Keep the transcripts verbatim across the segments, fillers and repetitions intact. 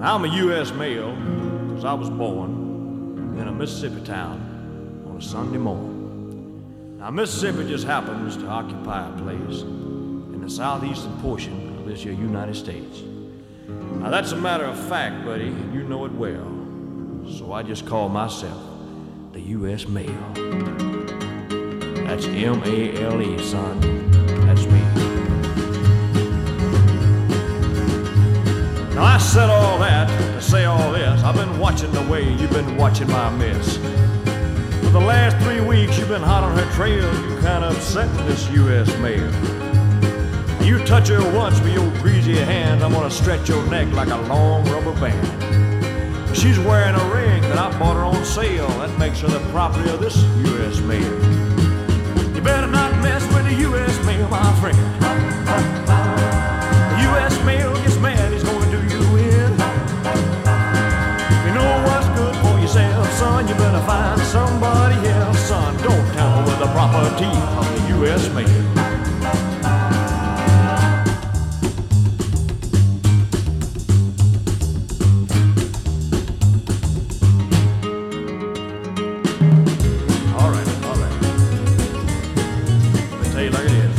I'm a U S male because I was born in a Mississippi town on a Sunday morning. Now, Mississippi just happens to occupy a place in the southeastern portion of this here United States. Now, that's a matter of fact, buddy, and you know it well. So I just call myself the U S Male. That's M A L E, son. That's me. Now, I said all that to say all this. I've been watching the way you've been watching my miss. For the last three weeks, you've been hot on her trail. You kind of upset this U S Male. You touch her once with your greasy hand, I'm gonna stretch your neck like a long rubber band. She's wearing a ring that I bought her on sale. That makes her the property of this U S Male. You better not mess with the U S Male, my friend. The U S Male gets mad, he's gonna do you in. If you know what's good for yourself, son, you better find somebody else, son. Don't tamper with the property of the U S Male. Like it is.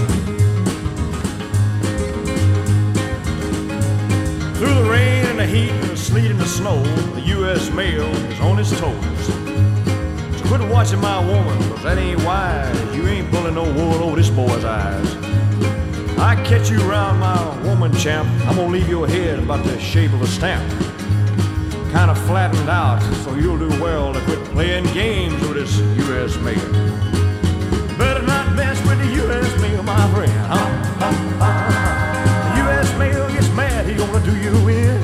Through the rain and the heat and the sleet and the snow, the U S Male is on his toes. So quit watching my woman, cause that ain't wise. You ain't pulling no wool over this boy's eyes. I catch you around my woman, champ, I'm gonna leave your head about the shape of a stamp. Kinda flattened out, so you'll do well to quit playing games with this U S Male. Better not mess with the U S Male, my friend, huh? The U S Male gets mad, he gonna do you in.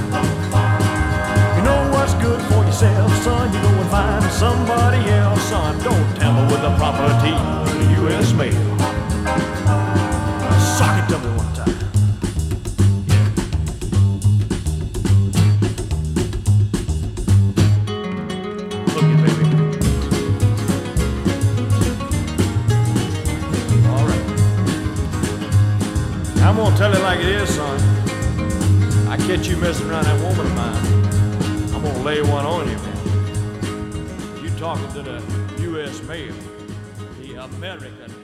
You know what's good for yourself, son, you go and find somebody else, son. Don't tamper with the property of the U S Male. Sock it to me one time. I'm gonna tell it like it is, son. I catch you messing around that woman of mine, I'm gonna lay one on you, man. You talking to the U S Male, the American